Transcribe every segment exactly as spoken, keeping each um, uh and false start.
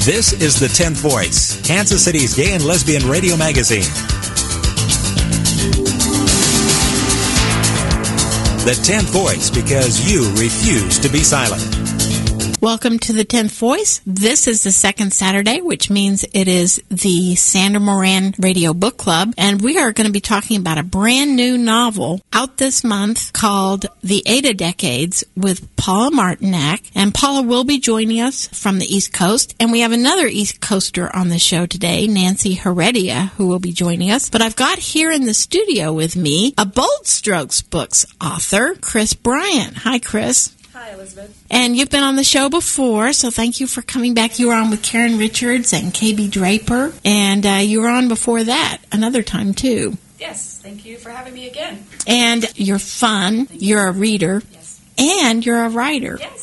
This is The tenth Voice, Kansas City's gay and lesbian radio magazine. The tenth Voice, because you refuse to be silent. Welcome to the tenth Voice. This is the second Saturday, which means it is the Sandra Moran Radio Book Club, and we are going to be talking about a brand new novel out this month called The Ada Decades with Paula Martinac. And Paula will be joining us from the East Coast, and we have another East Coaster on the show today, Nancy Heredia, who will be joining us. But I've got here in the studio with me a Bold Strokes Books author, Chris Bryant. Hi, Chris. Hi, Elizabeth. And you've been on the show before, so thank you for coming back. You were on with Karen Richards and K B Draper, and uh, you were on before that another time, too. Yes, thank you for having me again. And you're fun, thank you're you. a reader, yes. and you're a writer. Yes.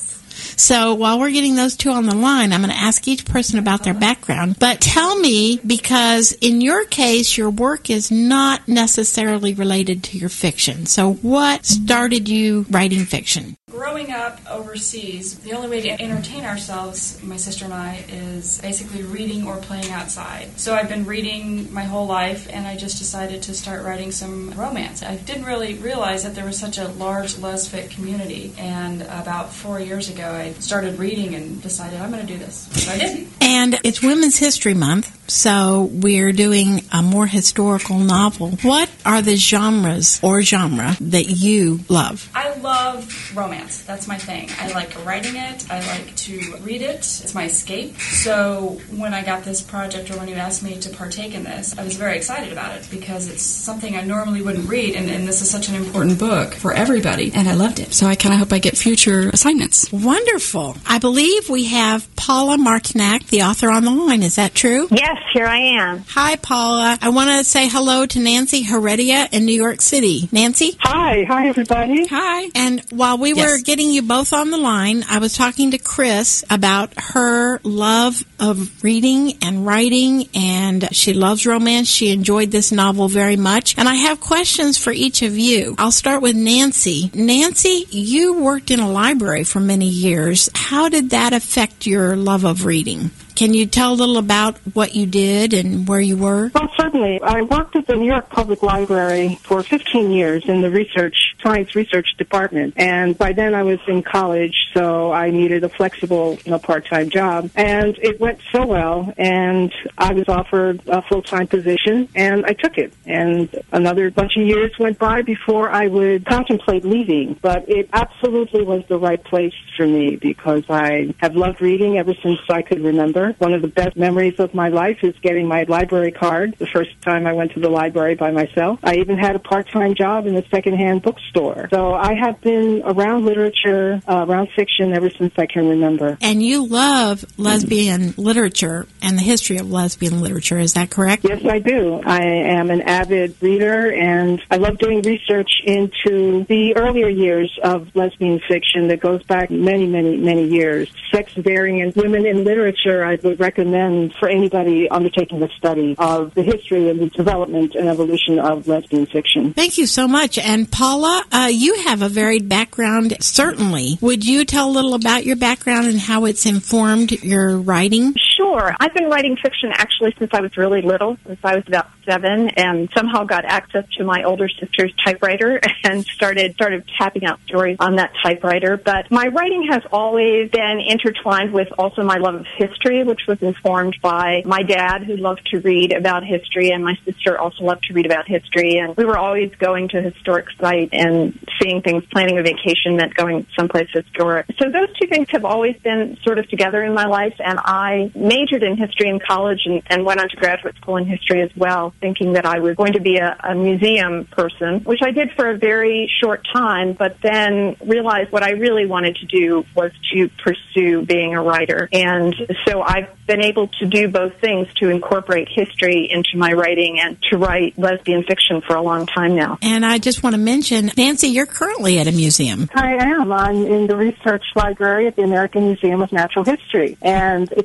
So while we're getting those two on the line, I'm going to ask each person about their background. But tell me, because in your case, your work is not necessarily related to your fiction. So what started you writing fiction? Growing up overseas, the only way to entertain ourselves, my sister and I, is basically reading or playing outside. So I've been reading my whole life, and I just decided to start writing some romance. I didn't really realize that there was such a large lesfic community, and about four years ago I started reading and decided I'm going to do this. So I did. And it's Women's History Month, so we're doing a more historical novel. What are the genres or genre that you love? I love romance. That's my thing. I like writing it. I like to read it. It's my escape. So when I got this project, or when you asked me to partake in this, I was very excited about it because it's something I normally wouldn't read, and, and this is such an important book for everybody, and I loved it. So I kind of hope I get future assignments. Wonderful. I believe we have Paula Martinac, the author, on the line. Is that true? Yes, here I am. Hi, Paula. I want to say hello to Nancy Heredia in New York City. Nancy? Hi. Hi, everybody. Hi. And while we Yes. were getting you both on the line, I was talking to Chris about her love of reading and writing, and she loves romance. She enjoyed this novel very much. And I have questions for each of you. I'll start with Nancy. Nancy, you worked in a library for many years. How did that affect your love of reading? Can you tell a little about what you did and where you were? Well, certainly. I worked at the New York Public Library for fifteen years in the research, science research department. And by then I was in college, so I needed a flexible, you know, part-time job. And it went so well, and I was offered a full-time position, and I took it. And another bunch of years went by before I would contemplate leaving. But it absolutely was the right place for me because I have loved reading ever since I could remember. One of the best memories of my life is getting my library card the first time I went to the library by myself. I even had a part-time job in a secondhand bookstore. So I have been around literature, uh, around fiction ever since I can remember. And you love lesbian literature and the history of lesbian literature. Is that correct? Yes, I do. I am an avid reader, and I love doing research into the earlier years of lesbian fiction that goes back many, many, many years. Sex variant women in literature, I would recommend for anybody undertaking the study of the history and the development and evolution of lesbian fiction. Thank you so much. And Paula, uh, you have a varied background, certainly. Would you tell a little about your background and how it's informed your writing? Sure. I've been writing fiction actually since I was really little, since I was about seven, and somehow got access to my older sister's typewriter and started started tapping out stories on that typewriter. But my writing has always been intertwined with also my love of history, which was informed by my dad, who loved to read about history, and my sister also loved to read about history. And we were always going to historic sites and seeing things. Planning a vacation meant going someplace historic. So those two things have always been sort of together in my life, and I majored in history in college and, and went on to graduate school in history as well, thinking that I was going to be a, a museum person, which I did for a very short time, but then realized what I really wanted to do was to pursue being a writer. And so I've been able to do both things, to incorporate history into my writing and to write lesbian fiction for a long time now. And I just want to mention, Nancy, you're currently at a museum. I am. I'm in the research library at the American Museum of Natural History. And it's a fantastic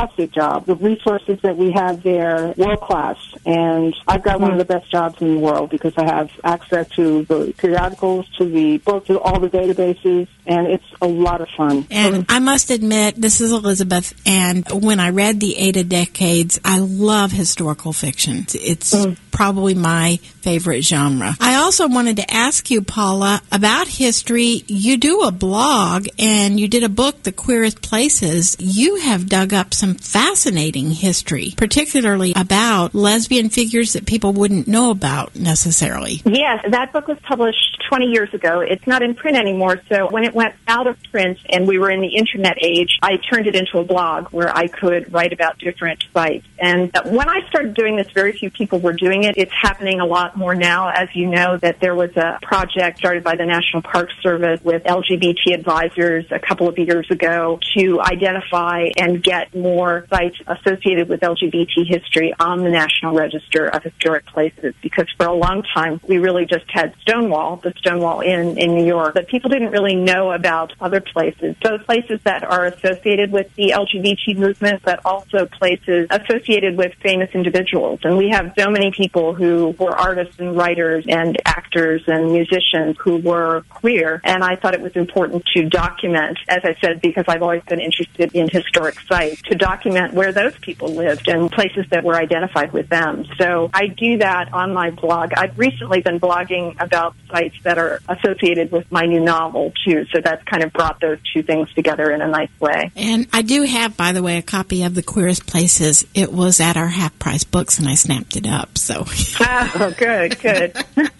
fantastic job. The resources that we have there, world class. And I've got one of the best jobs in the world because I have access to the periodicals, to the books, to all the databases, and it's a lot of fun. And I must admit, this is Elizabeth, and when I read the Ada Decades, I love historical fiction. It's mm. probably my favorite genre. I also wanted to ask you, Paula, about history. You do a blog, and you did a book, The Queerest Places. You have dug up some fascinating history, particularly about lesbian figures that people wouldn't know about necessarily. Yes, that book was published twenty years ago. It's not in print anymore, so when it went out of print and we were in the internet age, I turned it into a blog where I could write about different sites. And when I started doing this, very few people were doing it. It's happening a lot more now. As you know, that there was a project started by the National Park Service with L G B T advisors a couple of years ago to identify and get more sites associated with L G B T history on the National Register of Historic Places, because for a long time we really just had Stonewall, the Stonewall Inn in New York, but people didn't really know about other places. So places that are associated with the L G B T movement, but also places associated with famous individuals. And we have so many people who were artists and writers and actors and musicians who were queer, and I thought it was important to document, as I said, because I've always been interested in historic sites, to document where those people lived and places that were identified with them. So I do that on my blog. I've recently been blogging about sites that are associated with my new novel, too, so that's kind of brought those two things together in a nice way. And I do have, by the way, a copy of The Queerest Places. It was at our half-price books, and I snapped it up, so... Oh, good, good.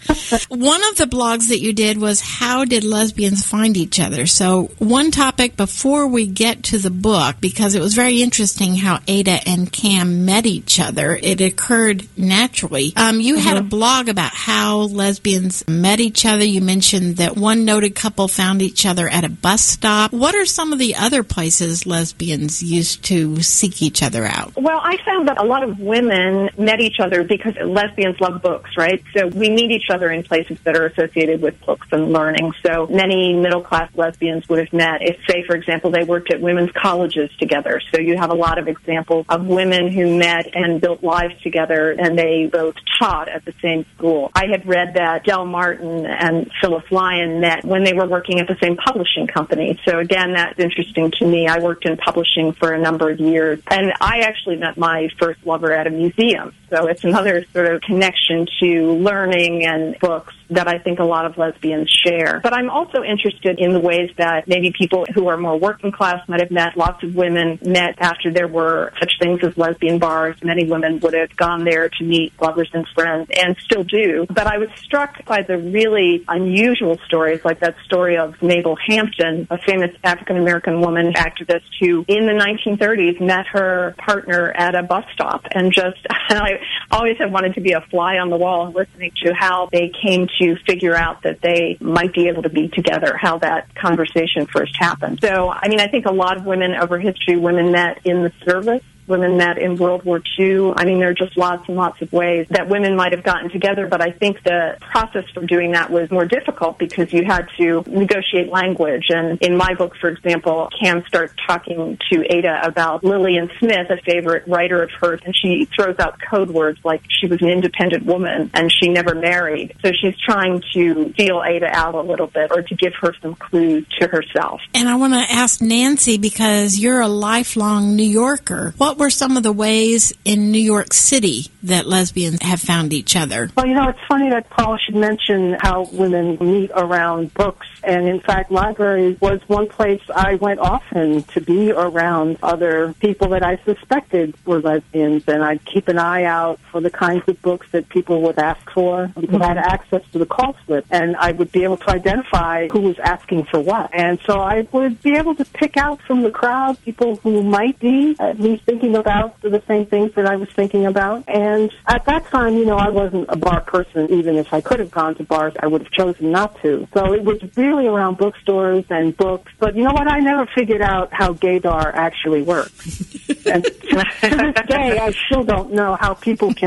One of the blogs that you did was how did lesbians find each other? So one topic before we get to the book, because it was very interesting how Ada and Cam met each other. It occurred naturally. Um, you mm-hmm. had a blog about how lesbians met each other. You mentioned that one noted couple found each other at a bus stop. What are some of the other places lesbians used to seek each other out? Well, I found that a lot of women met each other because lesbians love books, right? So we meet each other in places that are associated with books and learning. So many middle-class lesbians would have met if, say, for example, they worked at women's colleges together. So you have a lot of examples of women who met and built lives together, and they both taught at the same school. I had read that Del Martin and Phyllis Lyon met when they were working at the same publishing company. So again, that's interesting to me. I worked in publishing for a number of years, and I actually met my first lover at a museum. So it's another sort of connection to learning and books that I think a lot of lesbians share. But I'm also interested in the ways that maybe people who are more working class might have met. Lots of women met after there were such things as lesbian bars. Many women would have gone there to meet lovers and friends, and still do. But I was struck by the really unusual stories, like that story of Mabel Hampton, a famous African-American woman activist who, in the nineteen thirties, met her partner at a bus stop. And just, and I always have wanted to be a fly on the wall listening to how they came to figure out that they might be able to be together, how that conversation first happened. So, I mean, I think a lot of women over history, women met in the service, women met in World War Two. I mean, there are just lots and lots of ways that women might have gotten together, but I think the process for doing that was more difficult because you had to negotiate language. And in my book, for example, Cam starts talking to Ada about Lillian Smith, a favorite writer of hers, and she throws out code words like she was an independent woman and she never married. So she's trying to feel Ada out a little bit, or to give her some clues to herself. And I want to ask Nancy, because you're a lifelong New Yorker, what were some of the ways in New York City that lesbians have found each other? Well, you know, it's funny that Paula should mention how women meet around books. And, in fact, libraries was one place I went often to be around other people that I suspected were lesbians. And I'd keep an eye out for the kinds of books that people would ask for, because I had access to the call slip. And I would be able to identify who was asking for what. And so I would be able to pick out from the crowd people who might be at least thinking about the same things that I was thinking about. And at that time, you know, I wasn't a bar person. Even if I could have gone to bars, I would have chosen not to. So it was really around bookstores and books. But you know what? I never figured out how gaydar actually works. And to this day, I still don't know how people can pick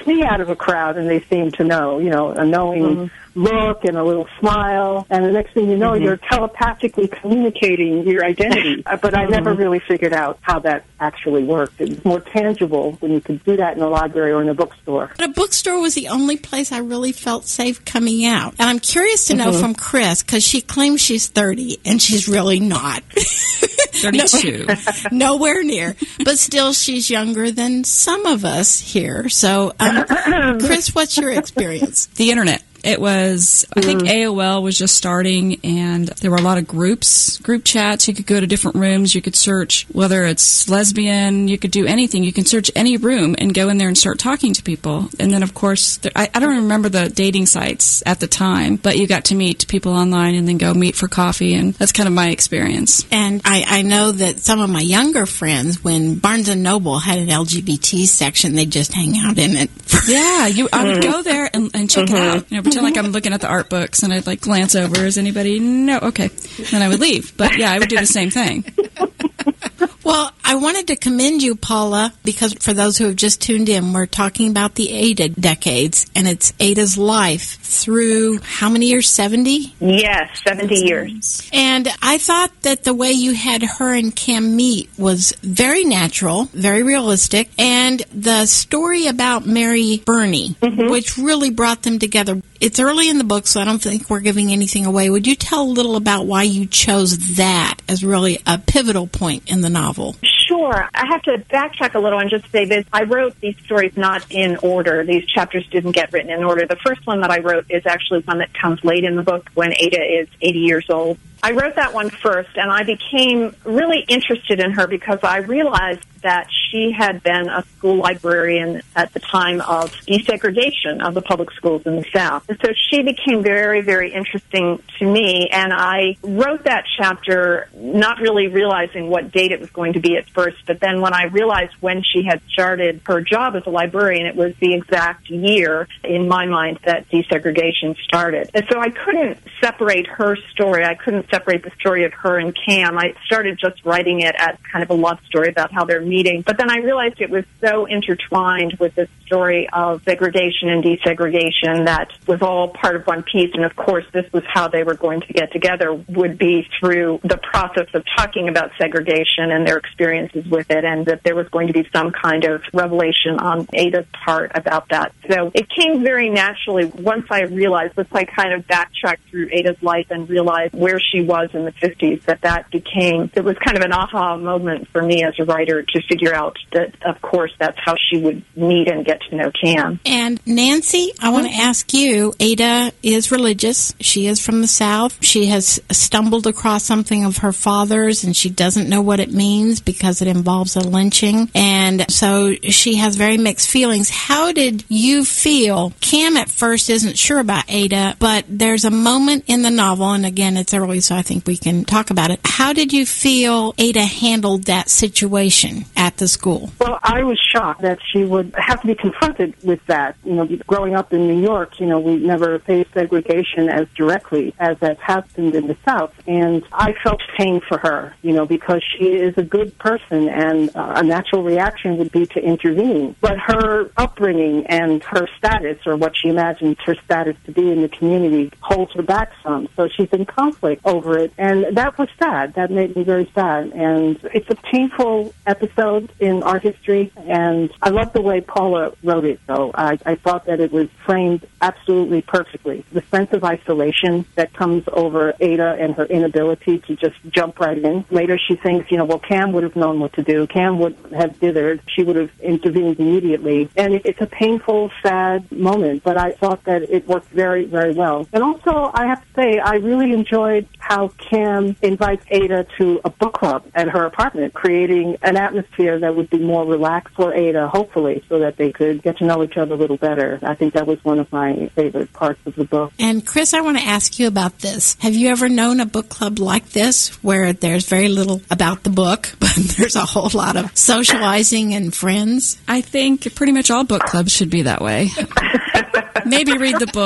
keeps me out of a crowd, and they seem to know, you know, a knowing mm-hmm. look and a little smile, and the next thing you know, mm-hmm. you're telepathically communicating your identity. But I never really figured out how that actually worked. It was more tangible when you could do that in a library or in a bookstore. But a bookstore was the only place I really felt safe coming out. And I'm curious to know mm-hmm. from Chris, because she claims she's thirty, and she's really not. thirty-two. No, nowhere near. But still, she's younger than some of us here. So, um, Chris, what's your experience? The Internet. It was, I think A O L was just starting, and there were a lot of groups, group chats. You could go to different rooms. You could search whether it's lesbian. You could do anything. You can search any room and go in there and start talking to people. And then, of course, there, I, I don't remember the dating sites at the time, but you got to meet people online and then go meet for coffee, and that's kind of my experience. And I, I know that some of my younger friends, when Barnes and Noble had an L G B T section, they'd just hang out in it. Yeah, you. I would go there and, and check mm-hmm. it out. You know, pretend like I'm looking at the art books, and I'd like glance over. Is anybody? No. Okay. Then I would leave. But yeah, I would do the same thing. Well, I wanted to commend you, Paula, because for those who have just tuned in, we're talking about the Ada decades, and it's Ada's life through how many years? seventy? Yes, seventy years. And I thought that the way you had her and Cam meet was very natural, very realistic, and the story about Mary Burney, mm-hmm. which really brought them together. It's early in the book, so I don't think we're giving anything away. Would you tell a little about why you chose that as really a pivotal point in the novel? Sure. I have to backtrack a little and just say this. I wrote these stories not in order. These chapters didn't get written in order. The first one that I wrote is actually one that comes late in the book when Ada is eighty years old. I wrote that one first, and I became really interested in her because I realized that she had been a school librarian at the time of desegregation of the public schools in the South. And so she became very, very interesting to me, and I wrote that chapter not really realizing what date it was going to be at first, but then when I realized when she had started her job as a librarian, it was the exact year in my mind that desegregation started. And so I couldn't separate her story. I couldn't separate the story of her and Cam. I started just writing it as kind of a love story about how they're meeting. But then I realized it was so intertwined with the story of segregation and desegregation that was all part of one piece. And of course, this was how they were going to get together, would be through the process of talking about segregation and their experiences with it, and that there was going to be some kind of revelation on Ada's part about that. So it came very naturally once I realized, once I kind of backtracked through Ada's life and realized where she was in the fifties, that that became, it was kind of an aha moment for me as a writer to figure out that, of course, that's how she would meet and get to know Cam. And Nancy, I want to ask you, Ada is religious. She is from the South. She has stumbled across something of her father's, and she doesn't know what it means because it involves a lynching. And so she has very mixed feelings. How did you feel? Cam at first isn't sure about Ada, but there's a moment in the novel, and again, it's early, so I think we can talk about it. How did you feel Ada handled that situation at the school? Well, I was shocked that she would have to be confronted with that. You know, growing up in New York, you know, we never faced segregation as directly as has happened in the South. And I felt pain for her, you know, because she is a good person, and uh, a natural reaction would be to intervene. But her upbringing and her status, or what she imagines her status to be in the community, holds her back some. So she's in conflict over it. And that was sad. That made me very sad. And it's a painful episode in art history, and I love the way Paula wrote it, though. I, I thought that it was framed absolutely perfectly. The sense of isolation that comes over Ada and her inability to just jump right in. Later she thinks, you know, well, Cam would have known what to do. Cam would have dithered. She would have intervened immediately. And it, it's a painful, sad moment, but I thought that it worked very, very well. And also, I have to say, I really enjoyed how Cam invites Ada to a book club at her apartment, creating an atmosphere that would be more relaxed for Ada, hopefully, so that they could get to know each other a little better. I think that was one of my favorite parts of the book. And Chris, I want to ask you about this. Have you ever known a book club like this, where there's very little about the book, but there's a whole lot of socializing and friends? I think pretty much all book clubs should be that way. Maybe read the book,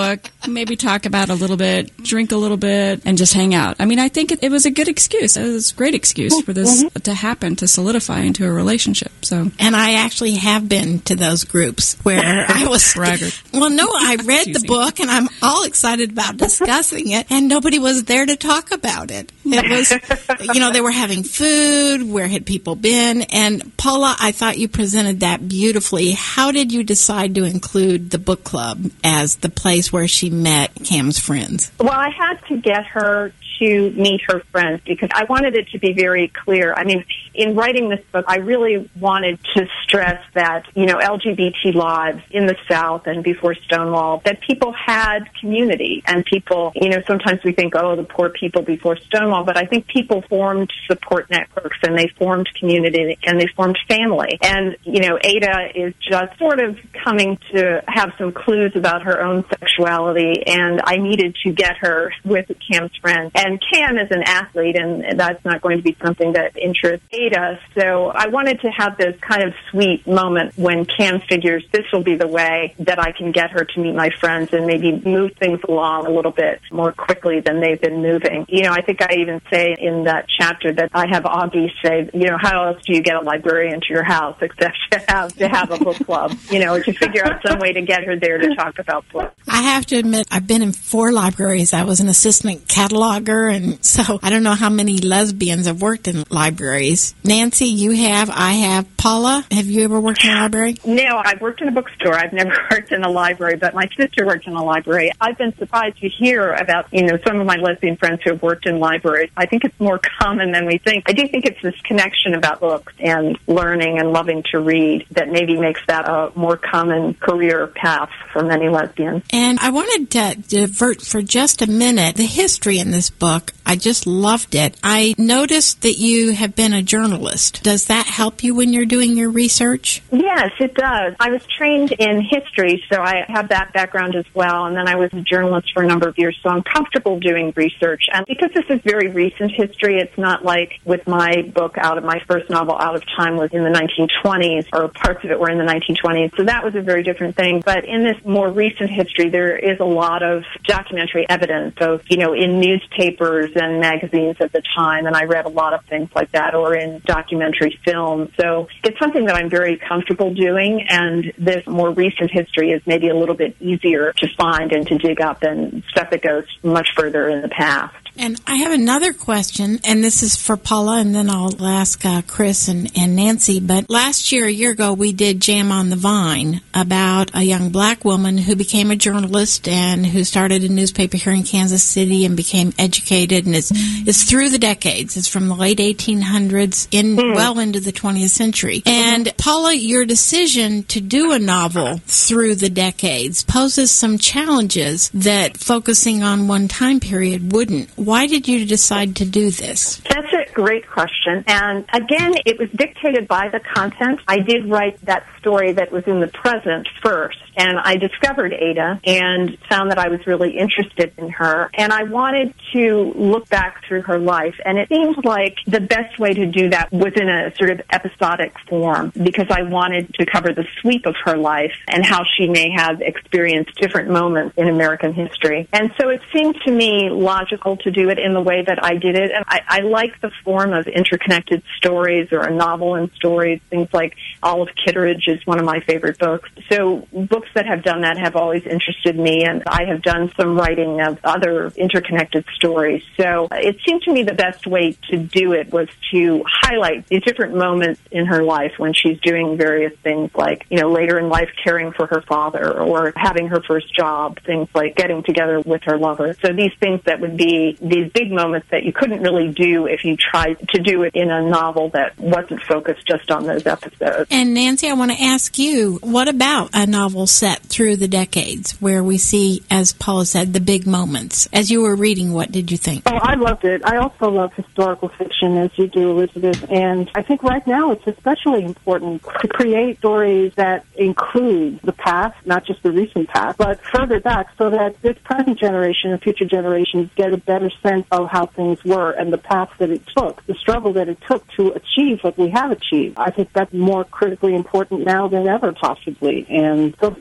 Maybe talk about a little bit, drink a little bit, and just hang out. I mean, I think it, it was a good excuse. It was a great excuse for this mm-hmm. to happen, to solidify into a relationship. So, and I actually have been to those groups where I was. Braggart. Well, no, I read the book, and I'm all excited about discussing it, and nobody was there to talk about it. It was, you know, they were having food. Where had people been? And Paula, I thought you presented that beautifully. How did you decide to include the book club as the place where she met Cam's friends? Well, I had to get her to meet her friends because I wanted it to be very clear. I mean, in writing this book, I really wanted to stress that, you know, L G B T lives in the South and before Stonewall, that people had community and people, you know, sometimes we think, oh, the poor people before Stonewall, but I think people formed support networks and they formed community and they formed family. And, you know, Ada is just sort of coming to have some clues about her own sexuality, and I needed to get her with Cam's friends. And Cam is an athlete, and that's not going to be something that interests Ada. So I wanted to have this kind of sweet moment when Cam figures this will be the way that I can get her to meet my friends and maybe move things along a little bit more quickly than they've been moving. You know, I think I even say in that chapter that I have Augie say, you know, how else do you get a librarian to your house except to have to have a book club, you know, to figure out some way to get her there to talk about books. I have to admit, I've been in four libraries. I was an assistant cataloger, and so I don't know how many lesbians have worked in libraries. Nancy, you have, I have. Paula, have you ever worked in a library? No, I've worked in a bookstore. I've never worked in a library, but my sister worked in a library. I've been surprised to hear about, you know, some of my lesbian friends who have worked in libraries. I think it's more common than we think. I do think it's this connection about books and learning and loving to read that maybe makes that a more common career path for many lesbians. And I wanted to divert for just a minute the history in this book. I just loved it. I noticed that you have been a journalist. Does that help you when you're doing your research? Yes, it does. I was trained in history, so I have that background as well, and then I was a journalist for a number of years, so I'm comfortable doing research. And because this is very recent history, it's not like with my book, out of my first novel, Out of Time, was in the nineteen twenties, or parts of it were in the nineteen twenties, so that was a very different thing. But in this more recent history, there is a lot of documentary evidence, both, you know, in newspapers and magazines at the time, and I read a lot of things like that, or in documentary film. So it's something that I'm very comfortable doing, and this more recent history is maybe a little bit easier to find and to dig up than stuff that goes much further in the past. And I have another question, and this is for Paula, and then I'll ask uh, Chris and, and Nancy. But last year, a year ago, we did Jam on the Vine about a young black woman who became a journalist and who started a newspaper here in Kansas City and became educated, and it's, it's through the decades. It's from the late eighteen hundreds in mm. well into the twentieth century. And Paula, your decision to do a novel through the decades poses some challenges that focusing on one time period wouldn't. Why did you decide to do this? That's a great question. And again, it was dictated by the content. I did write that story that was in the present first. And I discovered Ada and found that I was really interested in her. And I wanted to look back through her life. And it seemed like the best way to do that was in a sort of episodic form, because I wanted to cover the sweep of her life and how she may have experienced different moments in American history. And so it seemed to me logical to do it in the way that I did it. And I, I like the form of interconnected stories, or a novel in stories. Things like Olive Kitteridge is one of my favorite books. So books that have done that have always interested me, and I have done some writing of other interconnected stories. So it seemed to me the best way to do it was to highlight the different moments in her life when she's doing various things, like, you know, later in life caring for her father, or having her first job, things like getting together with her lover. So these things that would be these big moments that you couldn't really do if you tried to do it in a novel that wasn't focused just on those episodes. And Nancy, I want to ask you, what about a novel set through the decades where we see, as Paula said, the big moments? As you were reading, what did you think? Oh, I loved it. I also love historical fiction, as you do, Elizabeth. And I think right now it's especially important to create stories that include the past, not just the recent past, but further back, so that this present generation and future generations get a better sense of how things were and the path that it took, the struggle that it took to achieve what we have achieved. I think that's more critically important now than ever, possibly. And so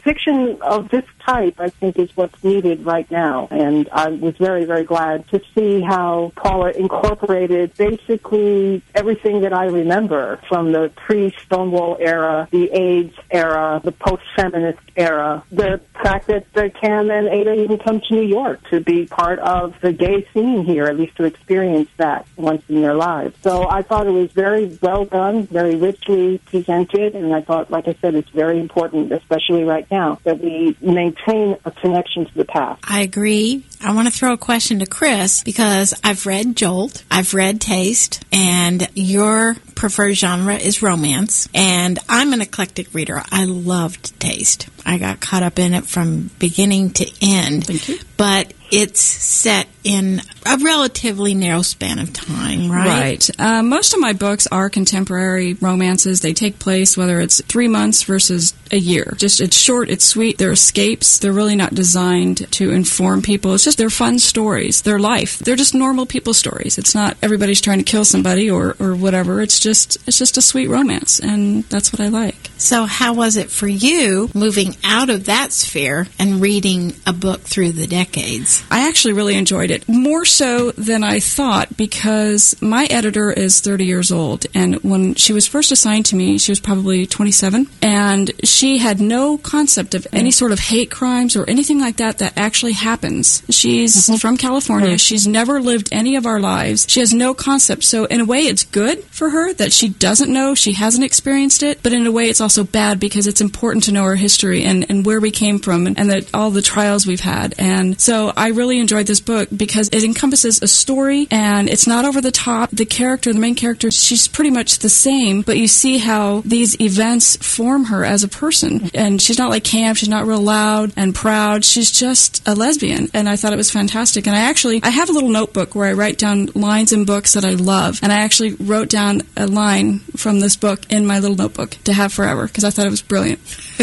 fiction of this type, I think, is what's needed right now. And I was very, very glad to see how Paula incorporated basically everything that I remember from the pre-Stonewall era, the AIDS era, the post-feminist era, the fact that uh, Cam and Ada even come to New York to be part of the gay scene here, at least to experience that once in their lives. So I thought it was very well done, very richly presented, and I thought, like I said, it's very important, especially right now, that we maintain a connection to the past. I agree. I want to throw a question to Chris because I've read Jolt, I've read Taste, and your preferred genre is romance, and I'm an eclectic reader. I loved Taste. I got caught up in it from beginning to end. Thank you. But it's set in a relatively narrow span of time, right? Right. Uh, most of my books are contemporary romances. They take place whether it's three months versus a year. Just it's short, it's sweet. They're escapes. They're really not designed to inform people. It's just they're fun stories. They're life. They're just normal people stories. It's not everybody's trying to kill somebody or, or whatever. It's just it's just a sweet romance, and that's what I like. So how was it for you moving out of that sphere and reading a book through the decades? I actually really enjoyed it, more so than I thought, because my editor is thirty years old, and when she was first assigned to me, she was probably twenty-seven, and she had no concept of any sort of hate crimes or anything like that that actually happens. She's mm-hmm. from California. Mm-hmm. She's never lived any of our lives. She has no concept. So in a way, it's good for her that she doesn't know, she hasn't experienced it, but in a way, it's also bad because it's important to know our history and, and where we came from and, and that all the trials we've had. And so I really enjoyed this book because it encompasses a story and it's not over the top. The character, the main character, she's pretty much the same, but you see how these events form her as a person. And she's not like Cam, she's not real loud and proud. She's just a lesbian. And I thought it was fantastic. And I actually, I have a little notebook where I write down lines in books that I love. And I actually wrote down a line from this book in my little notebook to have forever because I thought it was brilliant.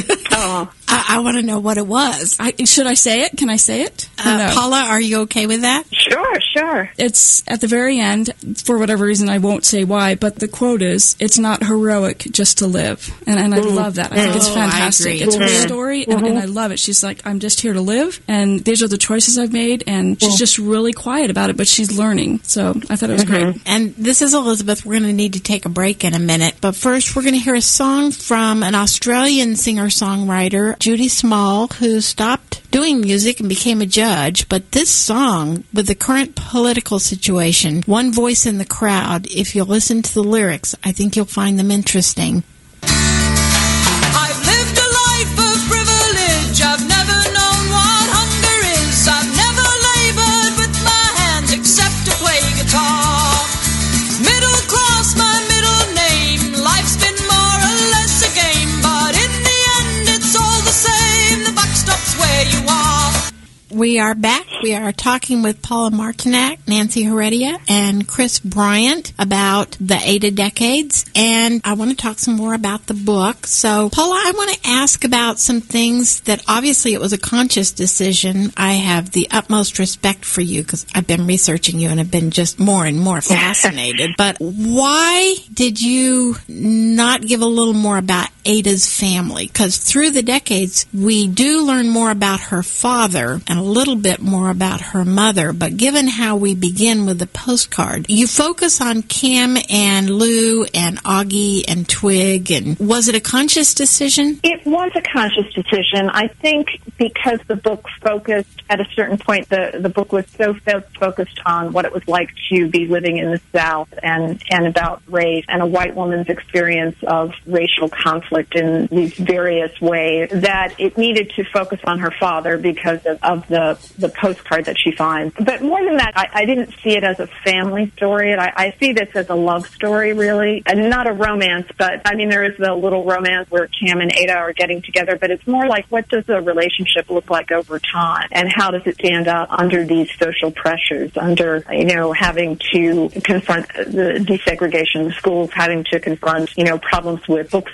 Oh, I, I want to know what it was. I, should I say it? Can I say it? Uh, no. Paula, are you okay with that? Sure, sure. It's at the very end, for whatever reason, I won't say why, but the quote is, it's not heroic just to live. And, and I mm. love that. I think oh, it's fantastic. It's her mm-hmm. story, and, and I love it. She's like, I'm just here to live, and these are the choices I've made, and she's just really quiet about it, but she's learning. So I thought it was mm-hmm. great. And this is Elizabeth. We're going to need to take a break in a minute, but first we're going to hear a song from an Australian singer-songwriter, Judy Small, who stopped doing music and became a judge. But this song, with the current political situation, One Voice in the Crowd, if you listen to the lyrics, I think you'll find them interesting. I've lived a life of privilege. I've never known what hunger is. I've never labored with my hands except to play guitar. Middle class, my middle name. Life's been more or less a game, but in the end it's all the same. The buck stops where you are. We are back. We are talking with Paula Martinak, Nancy Heredia, and Chris Bryant about the Ada decades. And I want to talk some more about the book. So, Paula, I want to ask about some things that obviously it was a conscious decision. I have the utmost respect for you because I've been researching you and have been just more and more fascinated. But why did you not give a little more about Ada's family? Because through the decades, we do learn more about her father and a little bit more about her mother, but given how we begin with the postcard, you focus on Cam and Lou and Augie and Twig, and was it a conscious decision? It was a conscious decision. I think because the book focused, at a certain point, the, the book was so focused on what it was like to be living in the South and, and about race and a white woman's experience of racial conflict in these various ways that it needed to focus on her father because of, of the, the postcard that she finds. But more than that, I, I didn't see it as a family story. I, I see this as a love story, really, and not a romance. But, I mean, there is the little romance where Cam and Ada are getting together, but it's more like what does a relationship look like over time, and how does it stand up under these social pressures, under, you know, having to confront the desegregation of schools, having to confront, you know, problems with book censorship,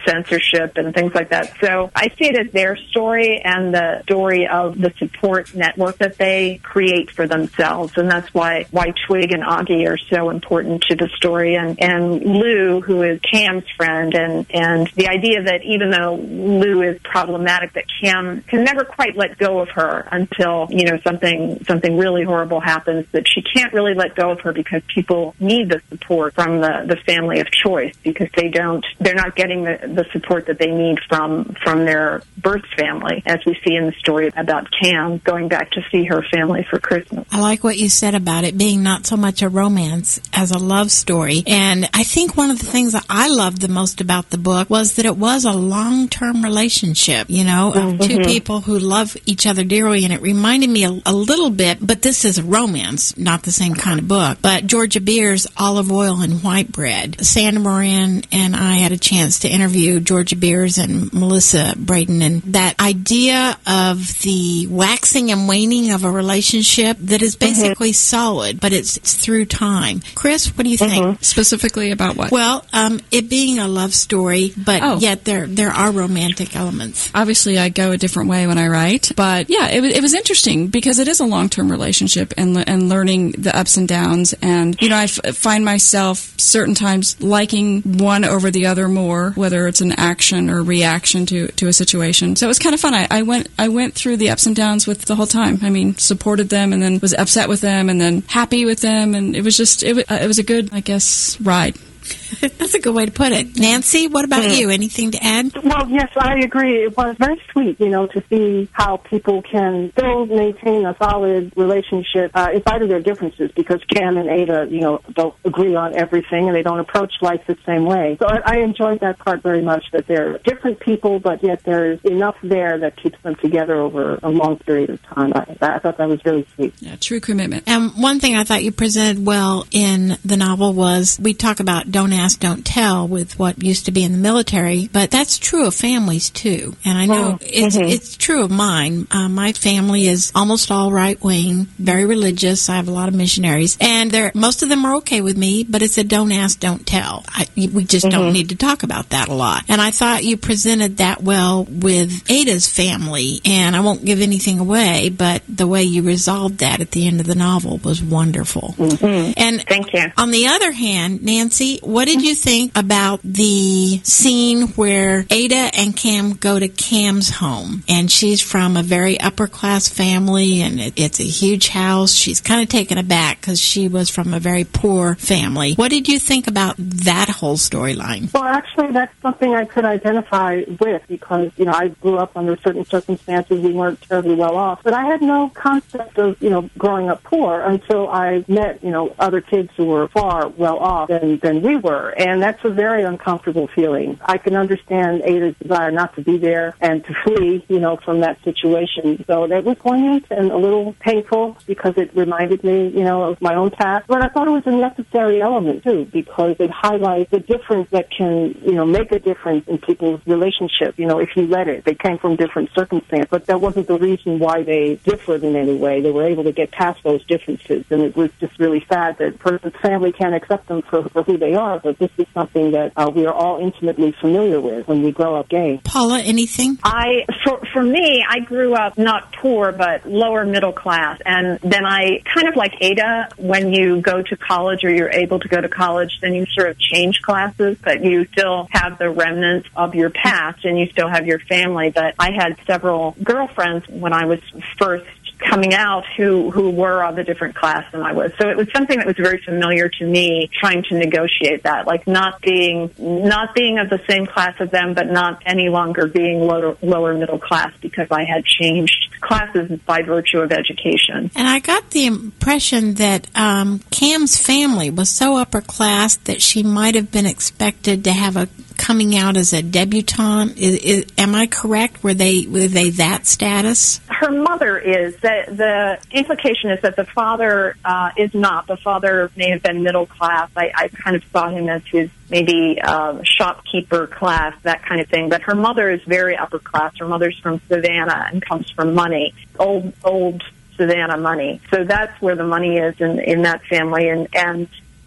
leadership and things like that. So I see it as their story and the story of the support network that they create for themselves. And that's why, why Twig and Augie are so important to the story. And, and Lou, who is Cam's friend, and, and the idea that even though Lou is problematic, that Cam can never quite let go of her until, you know, something, something really horrible happens, that she can't really let go of her because people need the support from the, the family of choice, because they don't, they're not getting the, the support that they need from, from their birth family, as we see in the story about Cam going back to see her family for Christmas. I like what you said about it being not so much a romance as a love story. And I think one of the things that I loved the most about the book was that it was a long-term relationship, you know, of two people who love each other dearly. And it reminded me a, a little bit, but this is a romance, not the same kind of book, but Georgia Beer's Olive Oil and White Bread. Sandra Moran and I had a chance to interview Georgia Beers and Melissa Braden, and that idea of the waxing and waning of a relationship that is basically mm-hmm. solid, but it's, it's through time. Chris, what do you think? Mm-hmm. Specifically about what? Well, um, it being a love story, but oh. yet there there are romantic elements. Obviously, I go a different way when I write, but yeah, it, it was interesting because it is a long-term relationship, and and learning the ups and downs. And you know, I f- find myself certain times liking one over the other more, whether it's an action or reaction to, to a situation. So it was kind of fun. I, I went I went through the ups and downs with the whole time. I mean, supported them, and then was upset with them, and then happy with them, and it was just it was, uh, it was a good, I guess, ride. That's a good way to put it. Nancy, what about mm. you? Anything to add? Well, yes, I agree. It was very sweet, you know, to see how people can still maintain a solid relationship uh, in spite of their differences, because Cam and Ada, you know, don't agree on everything and they don't approach life the same way. So I, I enjoyed that part very much, that they're different people, but yet there's enough there that keeps them together over a long period of time. I, I thought that was really sweet. Yeah, true commitment. And one thing I thought you presented well in the novel was, we talk about don't ask, don't tell with what used to be in the military, but that's true of families too. And I know oh, it's mm-hmm. it's true of mine. Uh, my family is almost all right wing, very religious. I have a lot of missionaries, and they're most of them are okay with me. But it's a don't ask, don't tell. I, we just mm-hmm. don't need to talk about that a lot. And I thought you presented that well with Ada's family. And I won't give anything away, but the way you resolved that at the end of the novel was wonderful. Mm-hmm. And thank you. On the other hand, Nancy, what did you think about the scene where Ada and Cam go to Cam's home, and she's from a very upper class family, and it, it's a huge house. She's kind of taken aback because she was from a very poor family. What did you think about that whole storyline? Well, actually, that's something I could identify with, because, you know, I grew up under certain circumstances. We weren't terribly well off, but I had no concept of, you know, growing up poor until I met, you know, other kids who were far well off than, than we were. And that's a very uncomfortable feeling. I can understand Ada's desire not to be there and to flee, you know, from that situation. So that was poignant and a little painful, because it reminded me, you know, of my own past. But I thought it was a necessary element, too, because it highlights the difference that can, you know, make a difference in people's relationship, you know, if you let it. They came from different circumstances, but that wasn't the reason why they differed in any way. They were able to get past those differences, and it was just really sad that a person's family can't accept them for, for who they are, but this is something that uh, we are all intimately familiar with when we grow up gay. Paula, anything? I, for, for me, I grew up not poor, but lower middle class. And then I, kind of like Ada, when you go to college or you're able to go to college, then you sort of change classes, but you still have the remnants of your past and you still have your family. But I had several girlfriends when I was first coming out who, who were of a different class than I was. So it was something that was very familiar to me, trying to negotiate that, like not being, not being of the same class as them, but not any longer being lower, lower middle class, because I had changed classes by virtue of education. And I got the impression that um, Cam's family was so upper class that she might have been expected to have a coming out as a debutante. Is, is, am I correct? Were they were they that status? Her mother is. The, the implication is that the father uh, is not. The father may have been middle class. I, I kind of saw him as his maybe uh, shopkeeper class, that kind of thing. But her mother is very upper class. Her mother's from Savannah and comes from money, old old Savannah money. So that's where the money is in, in that family. And, and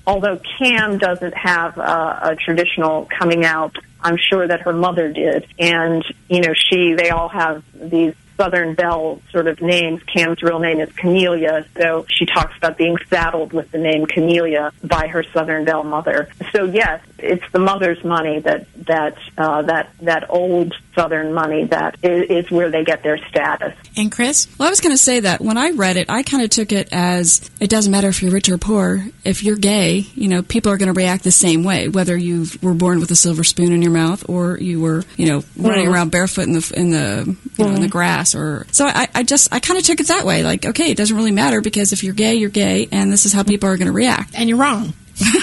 although Cam doesn't have a, a traditional coming out, I'm sure that her mother did. And, you know, she, they all have these Southern Belle sort of names. Cam's real name is Cornelia, so she talks about being saddled with the name Cornelia by her Southern Belle mother. So yes, it's the mother's money that that uh, that that old Southern money that is, is where they get their status. And Chris? Well, I was going to say that when I read it, I kind of took it as it doesn't matter if you're rich or poor. If you're gay, you know, people are going to react the same way, whether you were born with a silver spoon in your mouth or you were, you know, running Mm. around barefoot in the in the you know, in the grass. Or so I, I just I kind of took it that way. Like, okay, it doesn't really matter because if you're gay, you're gay, and this is how people are going to react. And you're wrong.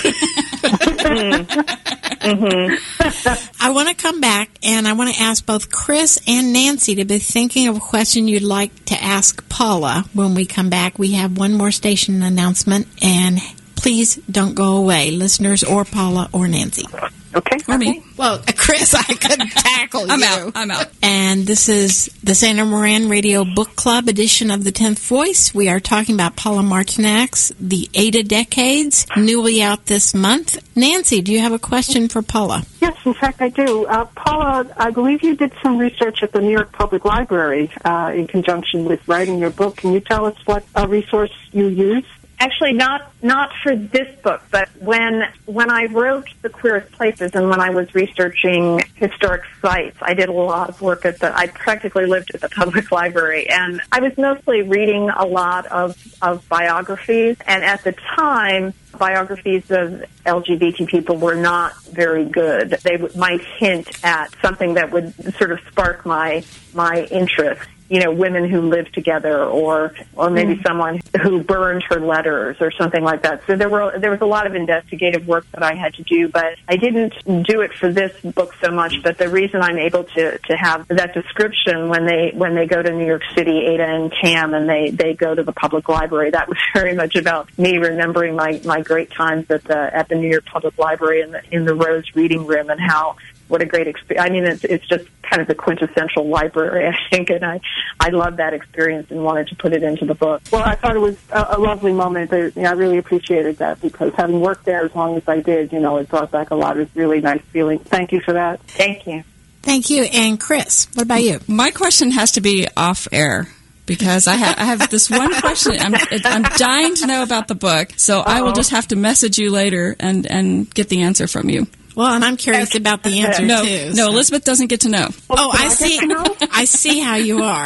I want to come back, and I want to ask both Chris and Nancy to be thinking of a question you'd like to ask Paula when we come back. We have one more station announcement, and please don't go away, listeners or Paula or Nancy. Okay. Or me. Well, Chris, I couldn't tackle I'm you. out. I'm out. And this is the Sandra Moran Radio Book Club edition of The Tenth Voice. We are talking about Paula Martinak's The Ada Decades, newly out this month. Nancy, do you have a question for Paula? Yes, in fact, I do. Uh, Paula, I believe you did some research at the New York Public Library uh, in conjunction with writing your book. Can you tell us what uh, resource you used? Actually, not not for this book, but when when I wrote The Queerest Places and when I was researching historic sites, I did a lot of work at the. I practically lived at the public library, and I was mostly reading a lot of of biographies. And at the time, biographies of L G B T people were not very good. They w- might hint at something that would sort of spark my my interest. You know, women who lived together, or or maybe mm. someone who burned her letters, or something like that. So there were there was a lot of investigative work that I had to do, but I didn't do it for this book so much. But the reason I'm able to to have that description when they when they go to New York City, Ada and Cam, and they they go to the public library, that was very much about me remembering my my great times at the at the New York Public Library in the in the Rose Reading Room, and how. What a great experience. I mean, it's, it's just kind of the quintessential library, I think, and I, I love that experience and wanted to put it into the book. Well, I thought it was a, a lovely moment. I, you know, I really appreciated that because having worked there as long as I did, you know, it brought back a lot of really nice feelings. Thank you for that. Thank you. Thank you. And Chris, what about you? My question has to be off air. Because I, ha- I have this one question. I'm, I'm dying to know about the book, so Uh-oh. I will just have to message you later and, and get the answer from you. Well, and I'm curious about the answer, no, too. No, so. Elizabeth doesn't get to know. Oh, I see. I see how you are.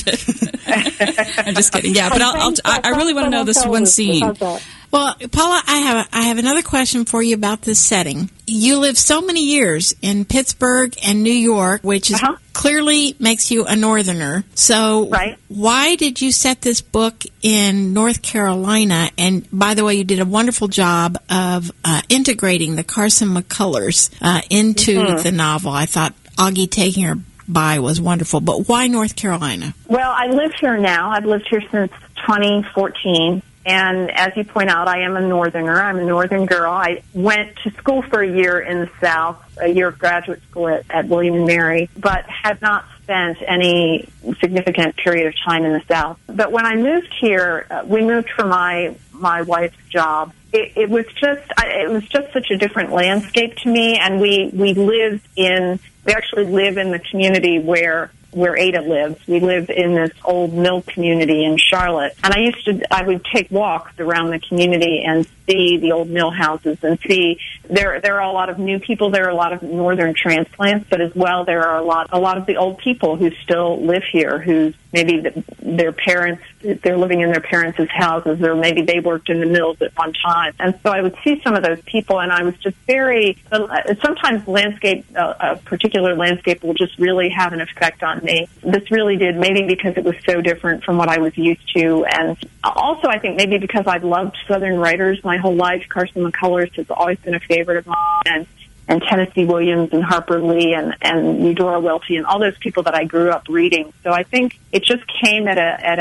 Elizabeth. I'm just kidding. Yeah, but I'll, I'll, I, I really want to know this one scene. Well, Paula, I have a, I have another question for you about this setting. You lived so many years in Pittsburgh and New York, which is uh-huh. clearly makes you a Northerner. So right. why did you set this book in North Carolina? And by the way, you did a wonderful job of uh, integrating the Carson McCullers uh, into mm-hmm. the novel. I thought Augie taking her by was wonderful. But why North Carolina? Well, I live here now. I've lived here since twenty fourteen. And as you point out, I am a Northerner. I'm a Northern girl. I went to school for a year in the South, a year of graduate school at, at William and Mary, but had not spent any significant period of time in the South. But when I moved here, uh, we moved for my my wife's job. It, it was just I, it was just such a different landscape to me, and we we lived in we actually live in the community where. where Ada lives. We live in this old mill community in Charlotte. And I used to, I would take walks around the community and see the old mill houses and see there, there are a lot of new people. There are a lot of northern transplants, but as well, there are a lot, a lot of the old people who still live here, who maybe the, their parents, they're living in their parents' houses, or maybe they worked in the mills at one time. And so I would see some of those people, and I was just very, sometimes landscape, uh, a particular landscape will just really have an effect on me. This really did, maybe because it was so different from what I was used to, and also I think maybe because I've loved Southern writers my whole life. Carson McCullers has always been a favorite of mine, and, and Tennessee Williams and Harper Lee and, and Eudora Welty and all those people that I grew up reading. So I think it just came at a at a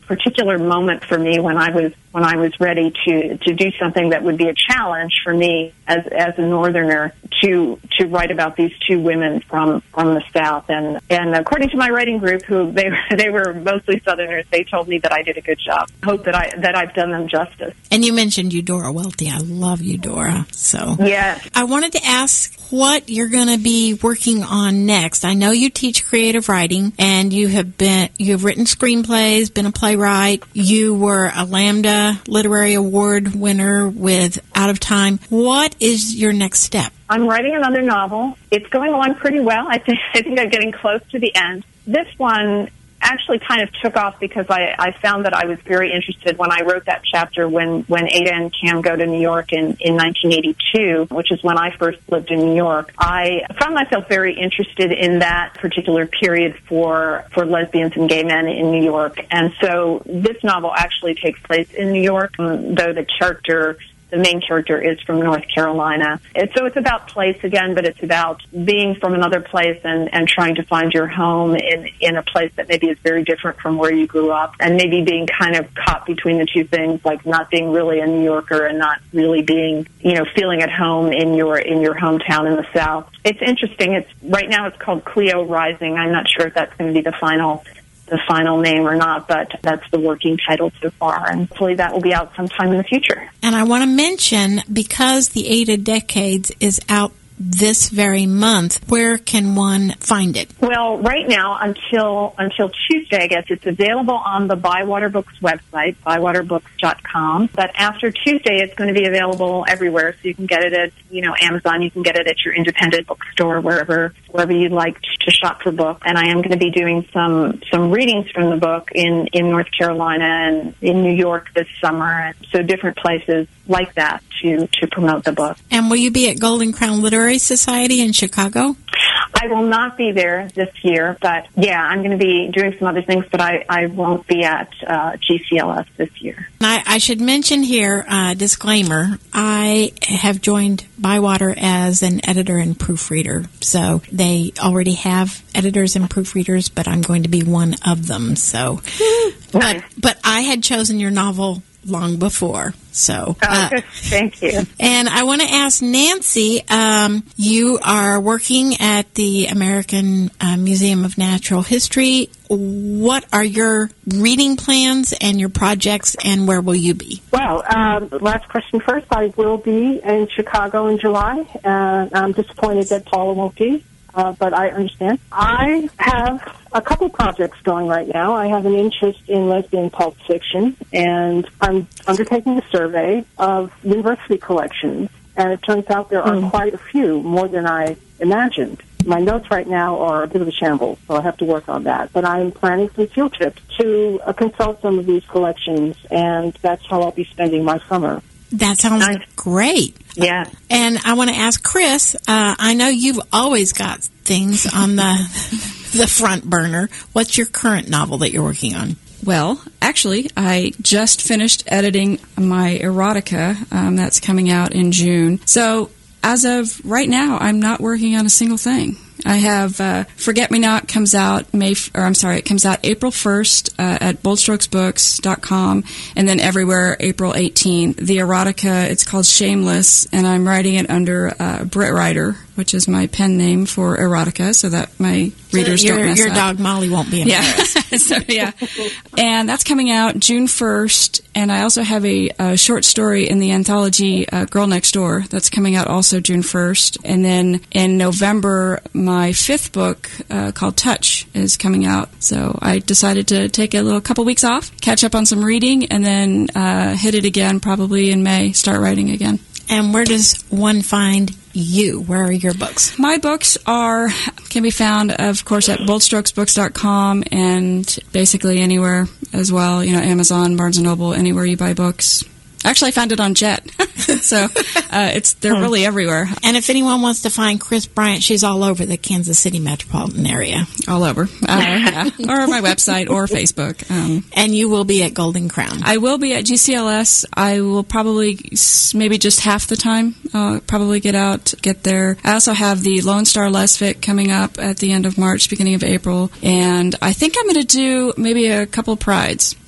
particular moment for me when I was when I was ready to, to do something that would be a challenge for me as as a Northerner to to write about these two women from, from the South. And and according to my writing group, who they they were mostly Southerners, they told me that I did a good job. I hope that I that I've done them justice. And you mentioned Eudora Welty. I love Eudora. So yes. I wanted to ask what you're going to be working on next. I know you teach creative writing, and you have been you've written screenplays, been a playwright. You were a Lambda Literary Award winner with Out of Time. What is your next step? I'm writing another novel. It's going along pretty well. I think I think I'm getting close to the end. This one actually kind of took off because I, I found that I was very interested when I wrote that chapter when, when Ada and Cam go to New York in, in nineteen eighty-two, which is when I first lived in New York. I found myself very interested in that particular period for, for lesbians and gay men in New York. And so this novel actually takes place in New York, though the character The main character is from North Carolina. And so it's about place again, but it's about being from another place and, and trying to find your home in, in a place that maybe is very different from where you grew up, and maybe being kind of caught between the two things, like not being really a New Yorker and not really being, you know, feeling at home in your in your hometown in the South. It's interesting. It's right now it's called Cleo Rising. I'm not sure if that's going to be the final the final name or not, but that's the working title so far, and hopefully that will be out sometime in the future. And I want to mention, because the Ada Decades is out this very month, where can one find it? Well, right now, until until Tuesday, I guess, it's available on the Bywater Books website, bywater books dot com. But after Tuesday, it's going to be available everywhere, so you can get it at, you know, Amazon, you can get it at your independent bookstore, wherever wherever you'd like to shop for books. And I am going to be doing some some readings from the book in, in North Carolina and in New York this summer, and so different places like that to, to promote the book. And will you be at Golden Crown Literary Society in Chicago? I will not be there this year, but yeah, I'm going to be doing some other things, but I, I won't be at uh, G C L S this year. I, I should mention here, uh, disclaimer, I have joined Bywater as an editor and proofreader, so they already have editors and proofreaders, but I'm going to be one of them. So, but, but I had chosen your novel long before. So, uh, oh, thank you. And I want to ask Nancy, um, you are working at the American uh, Museum of Natural History. What are your reading plans and your projects, and where will you be? Well, um, last question first. I will be in Chicago in July, and I'm disappointed that Paula won't be. Uh, but I understand. I have a couple projects going right now. I have an interest in lesbian pulp fiction, and I'm undertaking a survey of university collections, and it turns out there are mm. quite a few, more than I imagined. My notes right now are a bit of a shambles, so I have to work on that. But I'm planning some field trips to uh, consult some of these collections, and that's how I'll be spending my summer. That sounds nice. Great. Yeah. And I want to ask Chris, uh, I know you've always got things on the the front burner. What's your current novel that you're working on? Well, actually, I just finished editing my erotica um, that's coming out in June. So as of right now, I'm not working on a single thing. I have uh, Forget Me Not comes out May, f- or I'm sorry, it comes out April first uh, at bold strokes books dot com, and then everywhere April eighteenth. The erotica, it's called Shameless, and I'm writing it under uh, Brit Writer, which is my pen name for erotica, so that my readers so your, don't mess your up. Your dog Molly won't be embarrassed. Yeah. so yeah, and that's coming out June first. And I also have a, a short story in the anthology uh, Girl Next Door that's coming out also June first. And then in November, my fifth book uh, called Touch is coming out. So I decided to take a little couple weeks off, catch up on some reading, and then uh, hit it again probably in May, start writing again. And where does one find you? Where are your books? My books are can be found, of course, at bold strokes books dot com and basically anywhere as well. You know, Amazon, Barnes and Noble, anywhere you buy books. Actually, I found it on Jet, so uh, it's they're really everywhere. And if anyone wants to find Chris Bryant, she's all over the Kansas City metropolitan area. All over. Uh, yeah. Or my website or Facebook. Um, and you will be at Golden Crown. I will be at G C L S. I will probably, maybe just half the time, uh, probably get out, get there. I also have the Lone Star Lesfic coming up at the end of March, beginning of April. And I think I'm going to do maybe a couple prides.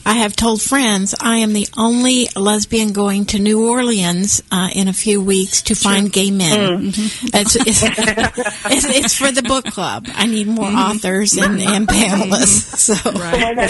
I have told friends I am the only lesbian going to New Orleans uh, in a few weeks to find gay men. Mm. Mm-hmm. It's, it's, it's, it's for the book club. I need more mm-hmm. authors and, and panelists. So, right.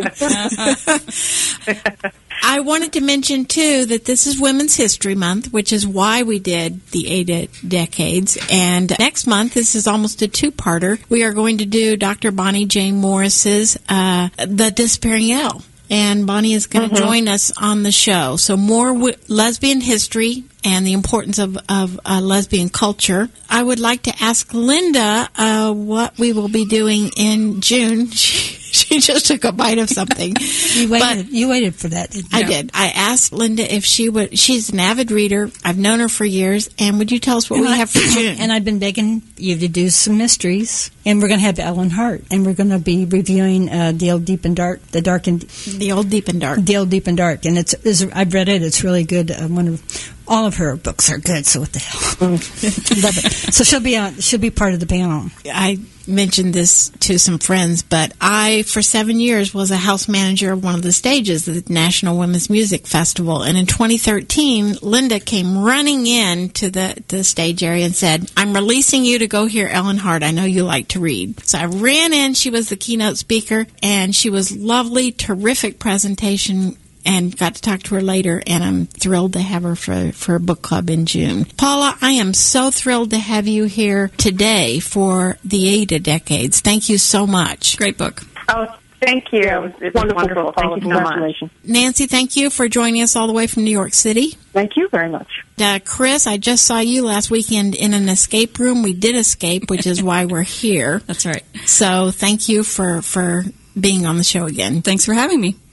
yeah. I wanted to mention, too, that this is Women's History Month, which is why we did the eight decades. And next month, this is almost a two-parter. We are going to do Doctor Bonnie Jane Morris's uh, The Disappearing Elle. And Bonnie is going to mm-hmm. join us on the show. So more w- lesbian history and the importance of, of uh, lesbian culture. I would like to ask Linda uh, what we will be doing in June. She, she just took a bite of something. You waited. But you waited for that, didn't you? I did. I asked Linda if she would. She's an avid reader. I've known her for years. And would you tell us what and we I, have for June? And I've been begging you to do some mysteries. And we're going to have Ellen Hart, and we're going to be reviewing uh, the old Deep and Dark, the Dark and the old Deep and Dark, the old Deep and Dark, and it's, it's I've read it. It's really good. Uh, one of all of her books are good. So what the hell, love it. So she'll be on. She'll be part of the panel. I mentioned this to some friends, but I, for seven years, was a house manager of one of the stages of the National Women's Music Festival. And in twenty thirteen, Linda came running in to the, the stage area and said, I'm releasing you to go hear Ellen Hart. I know you like to read. So I ran in. She was the keynote speaker, and she was lovely, terrific presentation, and got to talk to her later, and I'm thrilled to have her for, for a book club in June. Paula, I am so thrilled to have you here today for the Ada Decades. Thank you so much. Great book. Oh, thank you. It was, it was wonderful. wonderful. Thank you so much. Nancy, thank you for joining us all the way from New York City. Thank you very much. Uh, Chris, I just saw you last weekend in an escape room. We did escape, which is why we're here. That's right. So thank you for, for being on the show again. Thanks for having me.